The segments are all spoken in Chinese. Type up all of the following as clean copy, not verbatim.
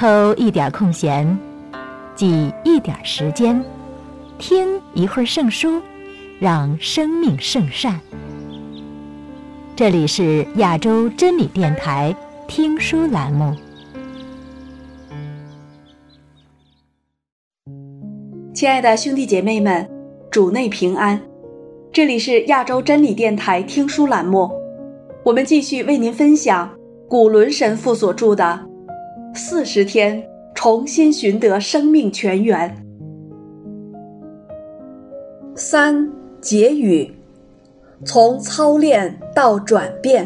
抽一点空闲，挤一点时间，听一会儿圣书，让生命圣善。这里是亚洲真理电台听书栏目。 亲爱的兄弟姐妹们，主内平安，这里是亚洲真理电台听书栏目，我们继续为您分享古伦神父所著的40天重新寻得生命泉源。3. 结语，从操练到转变。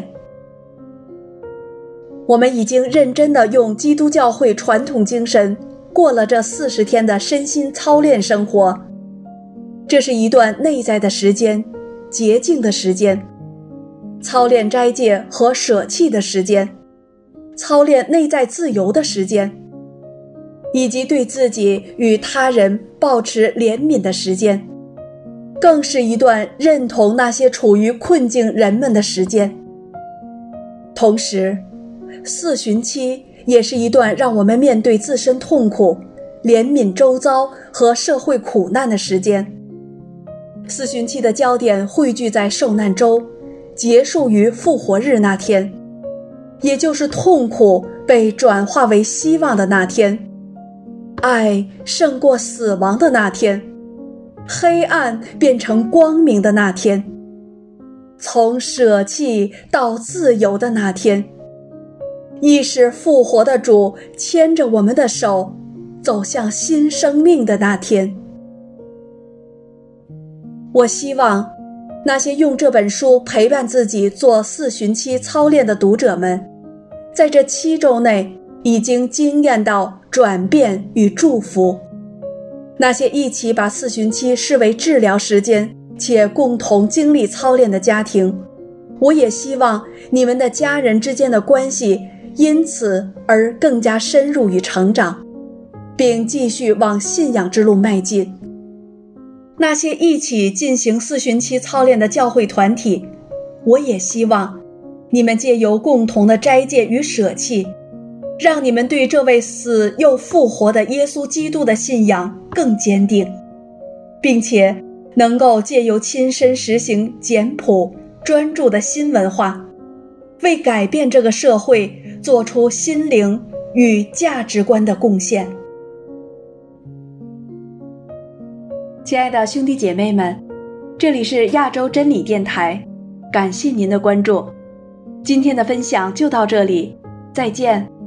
我们已经认真地用基督教会传统精神过了这40天的身心操练生活。这是一段内在的时间，洁净的时间，操练斋戒和舍弃的时间，操练内在自由的时间，以及对自己与他人抱持怜悯的时间，更是一段认同那些处于困境人们的时间。同时，四旬期也是一段让我们面对自身痛苦、怜悯周遭和社会苦难的时间。四旬期的焦点汇聚在受难周，结束于复活日那天，也就是痛苦被转化为希望的那天，爱胜过死亡的那天，黑暗变成光明的那天，从舍弃到自由的那天，亦是复活的主牵着我们的手走向新生命的那天。我希望那些用这本书陪伴自己做四旬期操练的读者们，在这7周内已经经验到转变与祝福。那些一起把四旬期视为治疗时间且共同经历操练的家庭，我也希望你们的家人之间的关系因此而更加深入与成长，并继续往信仰之路迈进。那些一起进行四旬期操练的教会团体，我也希望你们借由共同的斋戒与舍弃，让你们对这位死又复活的耶稣基督的信仰更坚定，并且能够借由亲身实行简朴专注的新文化，为改变这个社会做出心灵与价值观的贡献。亲爱的兄弟姐妹们，这里是亚洲真理电台，感谢您的关注。今天的分享就到这里，再见。